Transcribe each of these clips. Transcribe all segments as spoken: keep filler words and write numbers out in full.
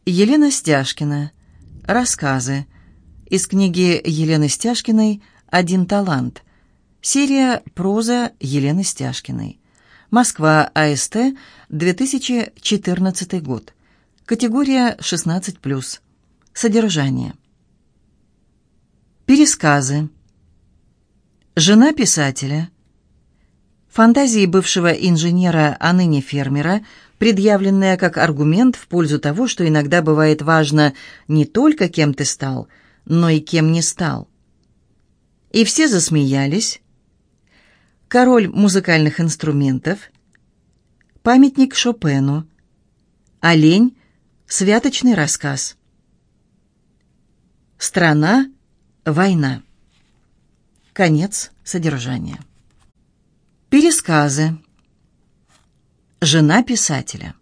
Елена Стяжкина. Рассказы. Из книги Елены Стяжкиной «Один талант». Серия «Проза» Елены Стяжкиной. Москва, А С Т, две тысячи четырнадцатый год. Категория шестнадцать плюс. Содержание. Пересказы. Жена писателя. Фантазии бывшего инженера, а ныне фермера, предъявленные как аргумент в пользу того, что иногда бывает важно не только кем ты стал, но и кем не стал. И все засмеялись. Король музыкальных инструментов. Памятник Шопену. Олень. Святочный рассказ. Страна. Война. Конец содержания. Пересказы. Жена писателя.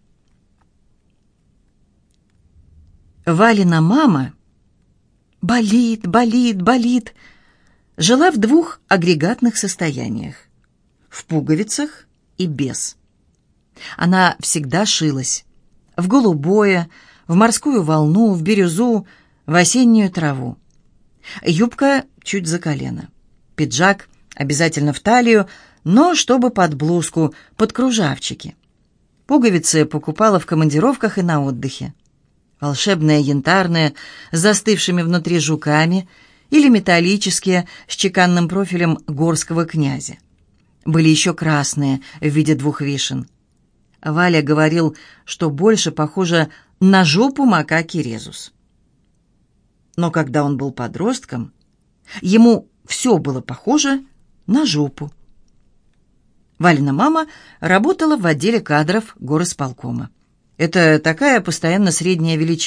Валина мама болит, болит, болит. Жила в двух агрегатных состояниях: в пуговицах и без. Она всегда шилась: в голубое, в морскую волну, в бирюзу, в осеннюю траву. Юбка чуть за колено, пиджак обязательно в талию, но чтобы под блузку, под кружавчики. Пуговицы покупала в командировках и на отдыхе. Волшебные янтарные, с застывшими внутри жуками, или металлические, с чеканным профилем горского князя. Были еще красные, в виде двух вишен. Валя говорил, что больше похоже на жопу макаки резус. Но когда он был подростком, ему все было похоже на жопу. Валина мама работала в отделе кадров горисполкома. Это такая постоянно средняя величина.